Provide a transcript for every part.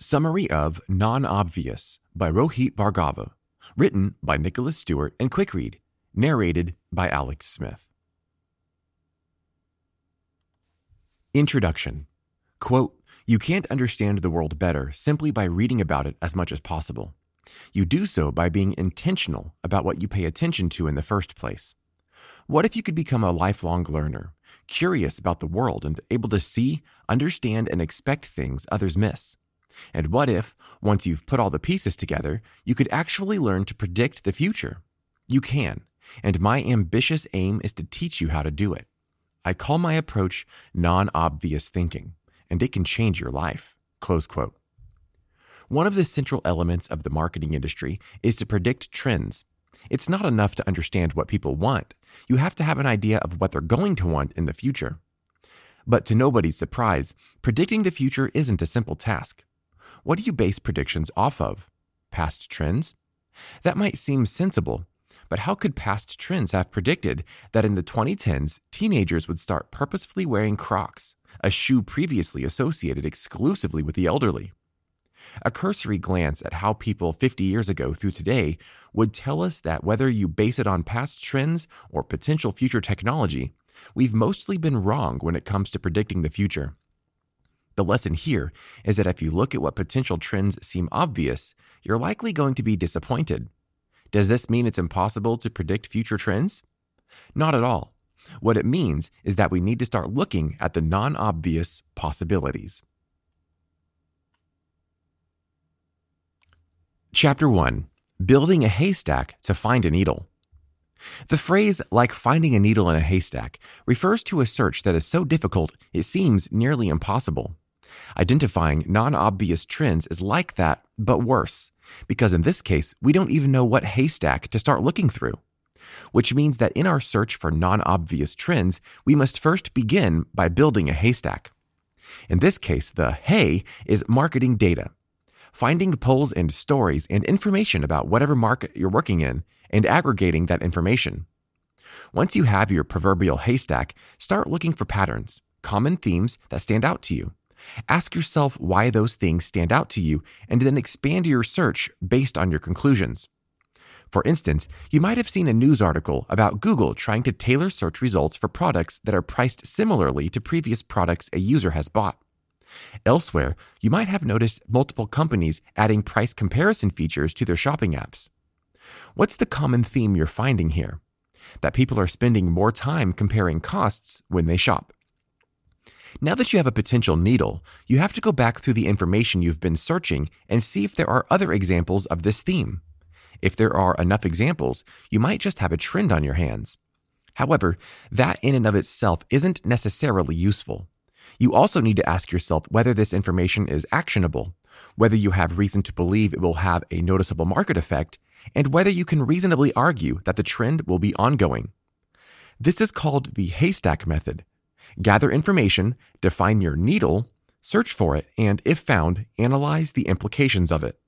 Summary of Non-Obvious by Rohit Bhargava, written by Nicholas Stewart and Quickread, narrated by Alex Smith. Introduction. Quote, "You can't understand the world better simply by reading about it as much as possible. You do so by being intentional about what you pay attention to in the first place. What if you could become a lifelong learner, curious about the world and able to see, understand, and expect things others miss? And what if, once you've put all the pieces together, you could actually learn to predict the future? You can, and my ambitious aim is to teach you how to do it. I call my approach non-obvious thinking, and it can change your life." Close quote. One of the central elements of the marketing industry is to predict trends. It's not enough to understand what people want. You have to have an idea of what they're going to want in the future. But to nobody's surprise, predicting the future isn't a simple task. What do you base predictions off of? Past trends? That might seem sensible, but how could past trends have predicted that in the 2010s, teenagers would start purposefully wearing Crocs, a shoe previously associated exclusively with the elderly? A cursory glance at how people 50 years ago through today would tell us that whether you base it on past trends or potential future technology, we've mostly been wrong when it comes to predicting the future. The lesson here is that if you look at what potential trends seem obvious, you're likely going to be disappointed. Does this mean it's impossible to predict future trends? Not at all. What it means is that we need to start looking at the non-obvious possibilities. Chapter 1. Building a haystack to find a needle. The phrase, like finding a needle in a haystack, refers to a search that is so difficult it seems nearly impossible. Identifying non-obvious trends is like that, but worse, because in this case, we don't even know what haystack to start looking through. Which means that in our search for non-obvious trends, we must first begin by building a haystack. In this case, the hay is marketing data. Finding polls and stories and information about whatever market you're working in and aggregating that information. Once you have your proverbial haystack, start looking for patterns, common themes that stand out to you. Ask yourself why those things stand out to you and then expand your search based on your conclusions. For instance, you might have seen a news article about Google trying to tailor search results for products that are priced similarly to previous products a user has bought. Elsewhere, you might have noticed multiple companies adding price comparison features to their shopping apps. What's the common theme you're finding here? That people are spending more time comparing costs when they shop. Now that you have a potential needle, you have to go back through the information you've been searching and see if there are other examples of this theme. If there are enough examples, you might just have a trend on your hands. However, that in and of itself isn't necessarily useful. You also need to ask yourself whether this information is actionable, whether you have reason to believe it will have a noticeable market effect, and whether you can reasonably argue that the trend will be ongoing. This is called the haystack method. Gather information, define your needle, search for it, and if found, analyze the implications of it.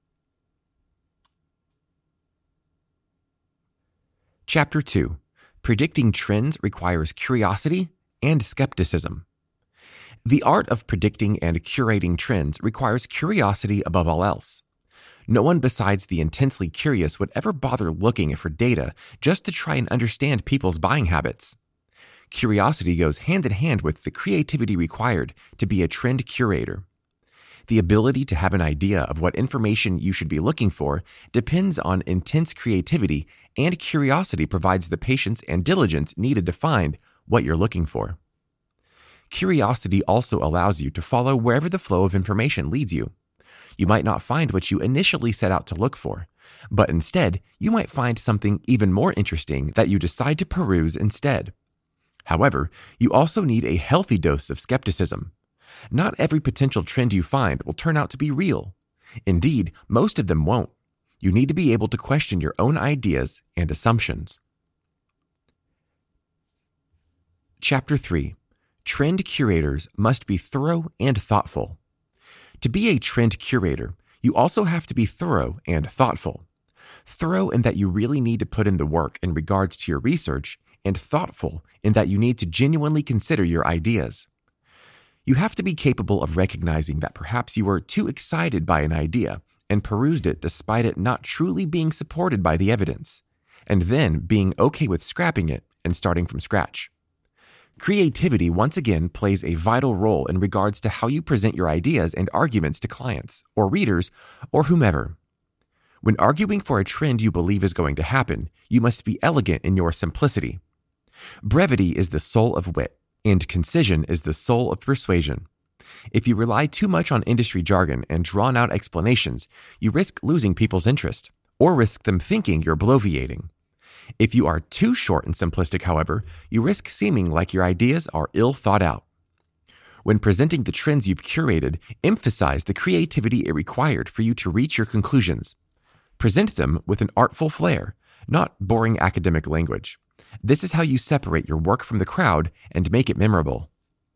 Chapter 2. Predicting trends requires curiosity and skepticism. The art of predicting and curating trends requires curiosity above all else. No one besides the intensely curious would ever bother looking for data just to try and understand people's buying habits. Curiosity goes hand in hand with the creativity required to be a trend curator. The ability to have an idea of what information you should be looking for depends on intense creativity, and curiosity provides the patience and diligence needed to find what you're looking for. Curiosity also allows you to follow wherever the flow of information leads you. You might not find what you initially set out to look for, but instead, you might find something even more interesting that you decide to peruse instead. However, you also need a healthy dose of skepticism. Not every potential trend you find will turn out to be real. Indeed, most of them won't. You need to be able to question your own ideas and assumptions. Chapter 3. Trend curators must be thorough and thoughtful. To be a trend curator, you also have to be thorough and thoughtful. Thorough in that you really need to put in the work in regards to your research, and thoughtful in that you need to genuinely consider your ideas. You have to be capable of recognizing that perhaps you were too excited by an idea and perused it despite it not truly being supported by the evidence, and then being okay with scrapping it and starting from scratch. Creativity once again plays a vital role in regards to how you present your ideas and arguments to clients or readers or whomever. When arguing for a trend you believe is going to happen, you must be elegant in your simplicity. Brevity is the soul of wit, and concision is the soul of persuasion. If you rely too much on industry jargon and drawn-out explanations, you risk losing people's interest, or risk them thinking you're bloviating. If you are too short and simplistic, however, you risk seeming like your ideas are ill thought out. When presenting the trends you've curated, emphasize the creativity it required for you to reach your conclusions. Present them with an artful flair, not boring academic language. This is how you separate your work from the crowd and make it memorable.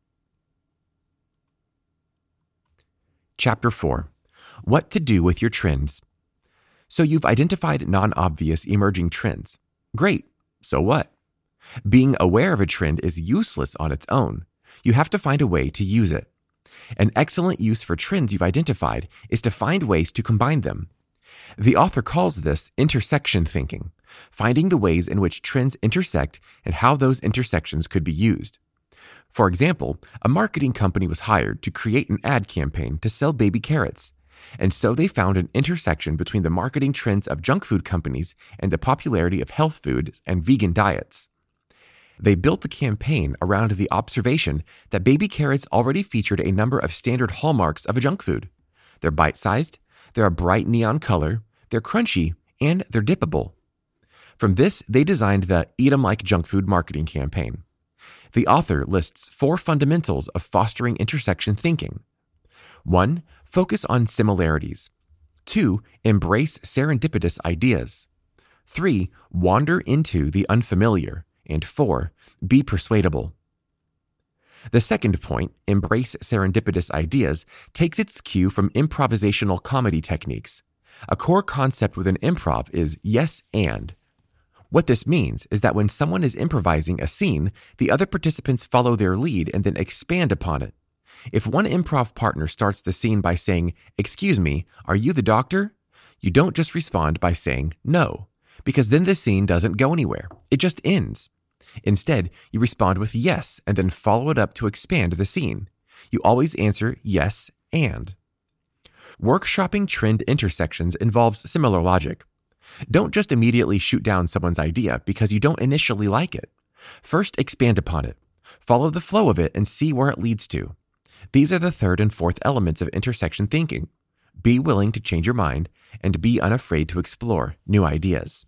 Chapter 4. What to do with your trends. So you've identified non-obvious emerging trends. Great. So what? Being aware of a trend is useless on its own. You have to find a way to use it. An excellent use for trends you've identified is to find ways to combine them. The author calls this intersection thinking, finding the ways in which trends intersect and how those intersections could be used. For example, a marketing company was hired to create an ad campaign to sell baby carrots, and so they found an intersection between the marketing trends of junk food companies and the popularity of health food and vegan diets. They built the campaign around the observation that baby carrots already featured a number of standard hallmarks of a junk food. They're bite-sized, they're a bright neon color, they're crunchy, and they're dippable. From this, they designed the Eat 'em like junk food marketing campaign. The author lists 4 fundamentals of fostering intersection thinking. 1. Focus on similarities. 2. Embrace serendipitous ideas. 3. Wander into the unfamiliar. And 4. Be persuadable. The second point, embrace serendipitous ideas, takes its cue from improvisational comedy techniques. A core concept within improv is yes and. What this means is that when someone is improvising a scene, the other participants follow their lead and then expand upon it. If one improv partner starts the scene by saying, "Excuse me, are you the doctor?" you don't just respond by saying no, because then the scene doesn't go anywhere. It just ends. Instead, you respond with yes and then follow it up to expand the scene. You always answer yes and. Workshopping trend intersections involves similar logic. Don't just immediately shoot down someone's idea because you don't initially like it. First, expand upon it. Follow the flow of it and see where it leads to. These are the third and fourth elements of intersection thinking. Be willing to change your mind and be unafraid to explore new ideas.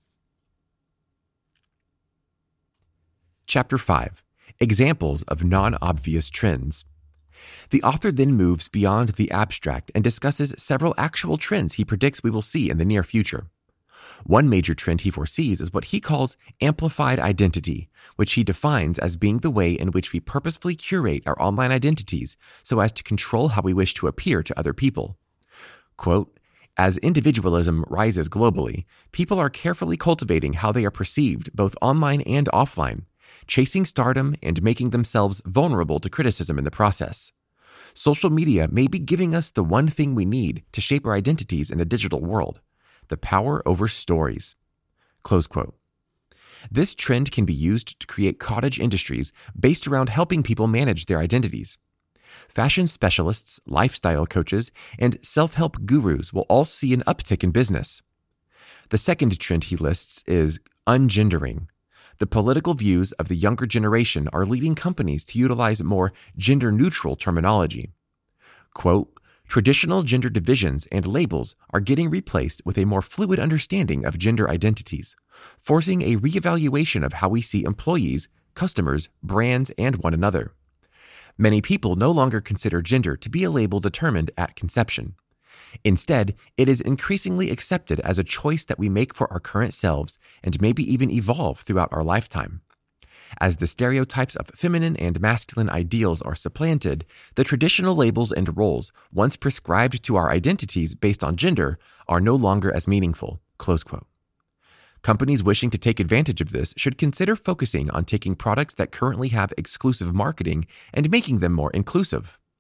Chapter 5. Examples of non-obvious trends. The author then moves beyond the abstract and discusses several actual trends he predicts we will see in the near future. One major trend he foresees is what he calls amplified identity, which he defines as being the way in which we purposefully curate our online identities so as to control how we wish to appear to other people. Quote, "As individualism rises globally, people are carefully cultivating how they are perceived both online and offline, chasing stardom and making themselves vulnerable to criticism in the process. Social media may be giving us the one thing we need to shape our identities in a digital world, the power over stories." Close quote. This trend can be used to create cottage industries based around helping people manage their identities. Fashion specialists, lifestyle coaches, and self-help gurus will all see an uptick in business. The second trend he lists is ungendering. The political views of the younger generation are leading companies to utilize more gender-neutral terminology. Quote, "Traditional gender divisions and labels are getting replaced with a more fluid understanding of gender identities, forcing a reevaluation of how we see employees, customers, brands, and one another. Many people no longer consider gender to be a label determined at conception. Instead, it is increasingly accepted as a choice that we make for our current selves and maybe even evolve throughout our lifetime. As the stereotypes of feminine and masculine ideals are supplanted, the traditional labels and roles once prescribed to our identities based on gender are no longer as meaningful." Close quote. Companies wishing to take advantage of this should consider focusing on taking products that currently have exclusive marketing and making them more inclusive.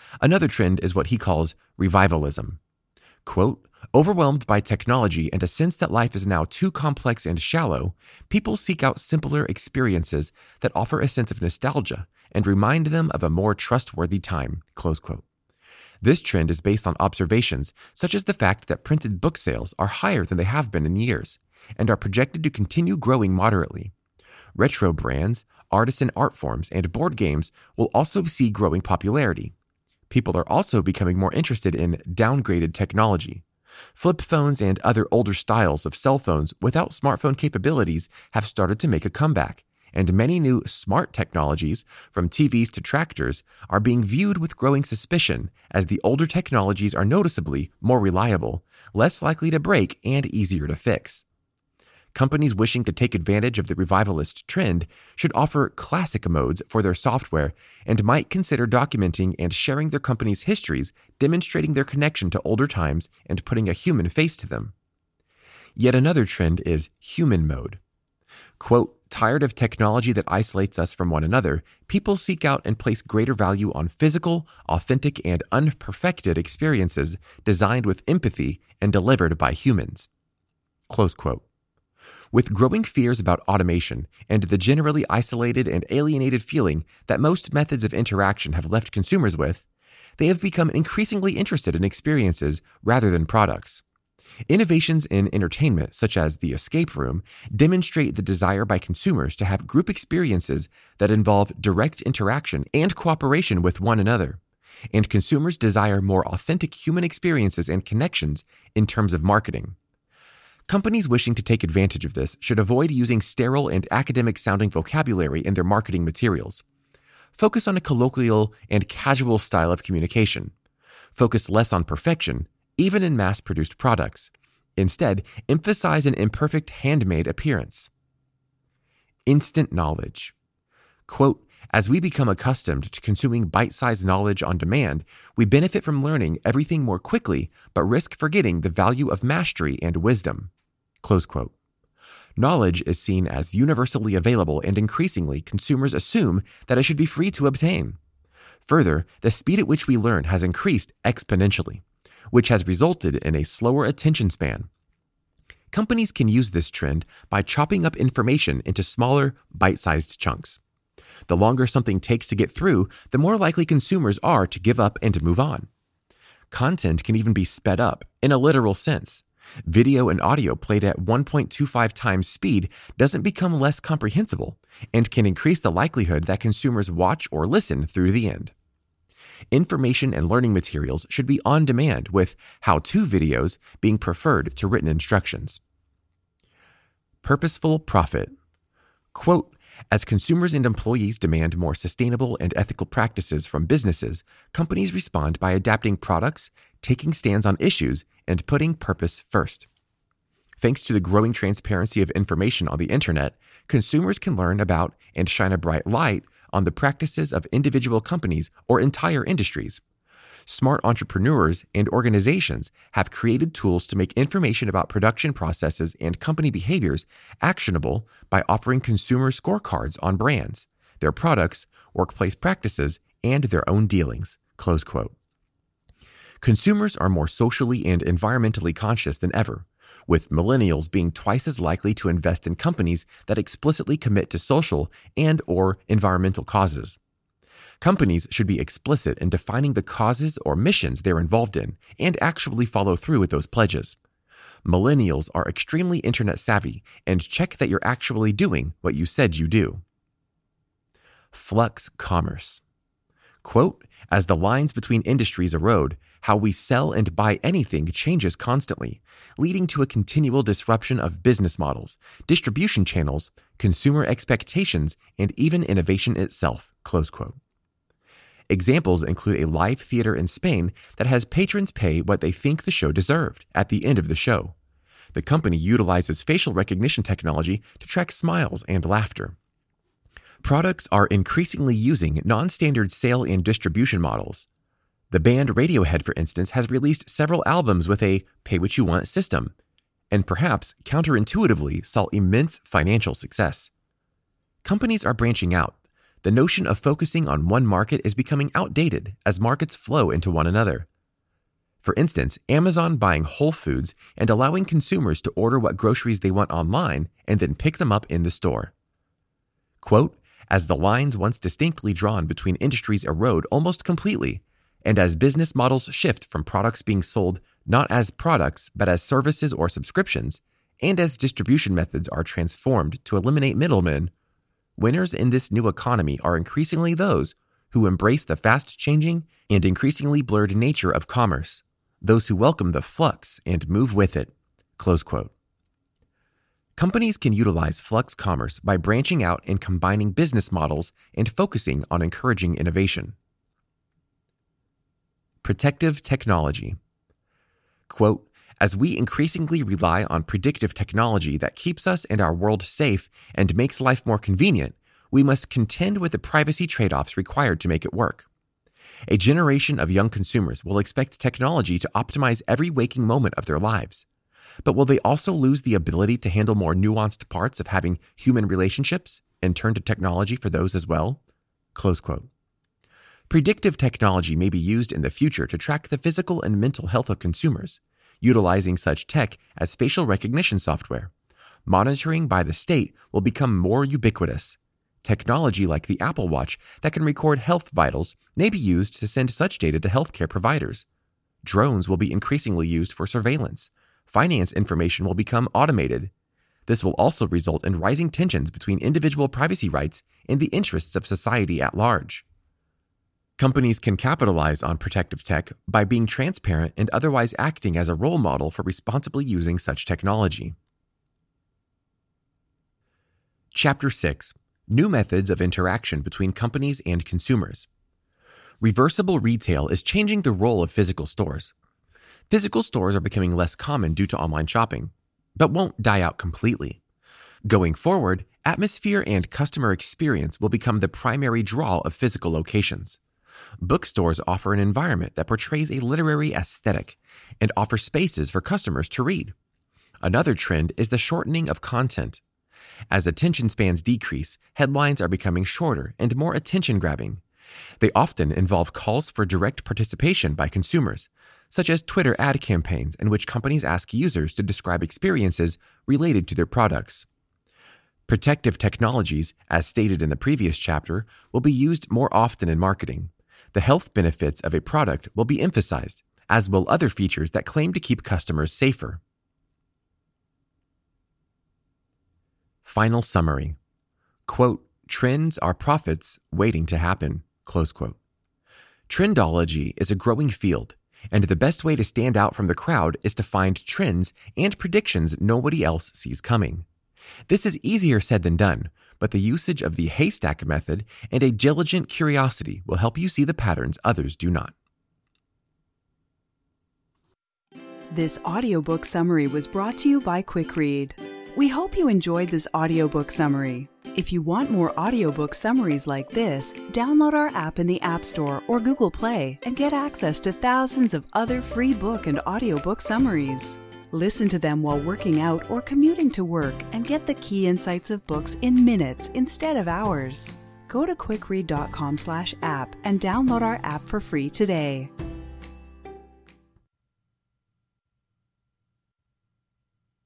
Another trend is what he calls revivalism. Quote, overwhelmed by technology and a sense that life is now too complex and shallow, people seek out simpler experiences that offer a sense of nostalgia and remind them of a more trustworthy time, close quote. This trend is based on observations such as the fact that printed book sales are higher than they have been in years and are projected to continue growing moderately. Retro brands, artisan art forms, and board games will also see growing popularity. People are also becoming more interested in downgraded technology. Flip phones and other older styles of cell phones without smartphone capabilities have started to make a comeback, and many new smart technologies, from TVs to tractors, are being viewed with growing suspicion as the older technologies are noticeably more reliable, less likely to break, and easier to fix. Companies wishing to take advantage of the revivalist trend should offer classic modes for their software and might consider documenting and sharing their company's histories, demonstrating their connection to older times and putting a human face to them. Yet another trend is human mode. Quote, tired of technology that isolates us from one another, people seek out and place greater value on physical, authentic, and unperfected experiences designed with empathy and delivered by humans. Close quote. With growing fears about automation and the generally isolated and alienated feeling that most methods of interaction have left consumers with, they have become increasingly interested in experiences rather than products. Innovations in entertainment, such as the escape room, demonstrate the desire by consumers to have group experiences that involve direct interaction and cooperation with one another, and consumers desire more authentic human experiences and connections in terms of marketing. Companies wishing to take advantage of this should avoid using sterile and academic-sounding vocabulary in their marketing materials. Focus on a colloquial and casual style of communication. Focus less on perfection, even in mass-produced products. Instead, emphasize an imperfect handmade appearance. Instant knowledge. Quote, as we become accustomed to consuming bite-sized knowledge on demand, we benefit from learning everything more quickly, but risk forgetting the value of mastery and wisdom. Close quote. Knowledge is seen as universally available, and increasingly consumers assume that it should be free to obtain. Further, the speed at which we learn has increased exponentially, which has resulted in a slower attention span. Companies can use this trend by chopping up information into smaller, bite-sized chunks. The longer something takes to get through, the more likely consumers are to give up and to move on. Content can even be sped up, in a literal sense. Video and audio played at 1.25 times speed doesn't become less comprehensible and can increase the likelihood that consumers watch or listen through the end. Information and learning materials should be on demand, with how-to videos being preferred to written instructions. Purposeful profit. Quote, as consumers and employees demand more sustainable and ethical practices from businesses, companies respond by adapting products, taking stands on issues, and putting purpose first. Thanks to the growing transparency of information on the internet, consumers can learn about and shine a bright light on the practices of individual companies or entire industries. Smart entrepreneurs and organizations have created tools to make information about production processes and company behaviors actionable by offering consumer scorecards on brands, their products, workplace practices, and their own dealings. Close quote. Consumers are more socially and environmentally conscious than ever, with millennials being twice as likely to invest in companies that explicitly commit to social and/or environmental causes. Companies should be explicit in defining the causes or missions they're involved in and actually follow through with those pledges. Millennials are extremely internet savvy and check that you're actually doing what you said you do. Flux commerce. Quote, as the lines between industries erode, how we sell and buy anything changes constantly, leading to a continual disruption of business models, distribution channels, consumer expectations, and even innovation itself. Close quote. Examples include a live theater in Spain that has patrons pay what they think the show deserved at the end of the show. The company utilizes facial recognition technology to track smiles and laughter. Products are increasingly using non-standard sale and distribution models. The band Radiohead, for instance, has released several albums with a pay-what-you-want system, and perhaps counterintuitively saw immense financial success. Companies are branching out. The notion of focusing on one market is becoming outdated as markets flow into one another. For instance, Amazon buying Whole Foods and allowing consumers to order what groceries they want online and then pick them up in the store. Quote, as the lines once distinctly drawn between industries erode almost completely, and as business models shift from products being sold not as products but as services or subscriptions, and as distribution methods are transformed to eliminate middlemen, winners in this new economy are increasingly those who embrace the fast-changing and increasingly blurred nature of commerce, those who welcome the flux and move with it. Close quote. Companies can utilize flux commerce by branching out and combining business models and focusing on encouraging innovation. Protective technology. Quote, as we increasingly rely on predictive technology that keeps us and our world safe and makes life more convenient, we must contend with the privacy trade-offs required to make it work. A generation of young consumers will expect technology to optimize every waking moment of their lives. But will they also lose the ability to handle more nuanced parts of having human relationships and turn to technology for those as well? Close quote. Predictive technology may be used in the future to track the physical and mental health of consumers, utilizing such tech as facial recognition software. Monitoring by the state will become more ubiquitous. Technology like the Apple Watch that can record health vitals may be used to send such data to healthcare providers. Drones will be increasingly used for surveillance. Finance information will become automated. This will also result in rising tensions between individual privacy rights and the interests of society at large. Companies can capitalize on protective tech by being transparent and otherwise acting as a role model for responsibly using such technology. Chapter 6. New methods of interaction between companies and consumers. Reversible retail is changing the role of physical stores. Physical stores are becoming less common due to online shopping, but won't die out completely. Going forward, atmosphere and customer experience will become the primary draw of physical locations. Bookstores offer an environment that portrays a literary aesthetic and offer spaces for customers to read. Another trend is the shortening of content. As attention spans decrease, headlines are becoming shorter and more attention-grabbing. They often involve calls for direct participation by consumers, such as Twitter ad campaigns in which companies ask users to describe experiences related to their products. Protective technologies, as stated in the previous chapter, will be used more often in marketing. The health benefits of a product will be emphasized, as will other features that claim to keep customers safer. Final summary. Quote, trends are profits waiting to happen. Close quote. Trendology is a growing field, and the best way to stand out from the crowd is to find trends and predictions nobody else sees coming. This is easier said than done, but the usage of the haystack method and a diligent curiosity will help you see the patterns others do not. This audiobook summary was brought to you by Quick Read. We hope you enjoyed this audiobook summary. If you want more audiobook summaries like this, download our app in the App Store or Google Play and get access to thousands of other free book and audiobook summaries. Listen to them while working out or commuting to work and get the key insights of books in minutes instead of hours. Go to quickread.com/app and download our app for free today.